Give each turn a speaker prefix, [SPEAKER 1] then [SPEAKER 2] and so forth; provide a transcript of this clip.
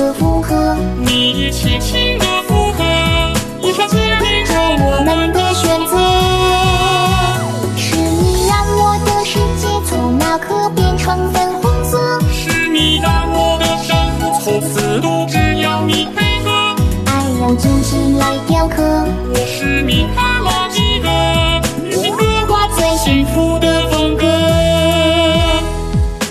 [SPEAKER 1] 的附和，
[SPEAKER 2] 你轻轻的附和，一双情人领着我们的选择。
[SPEAKER 1] 是你让我的世界从那刻变成粉红色，
[SPEAKER 2] 是你让我的生活从此都只要你配合，
[SPEAKER 1] 爱要紧紧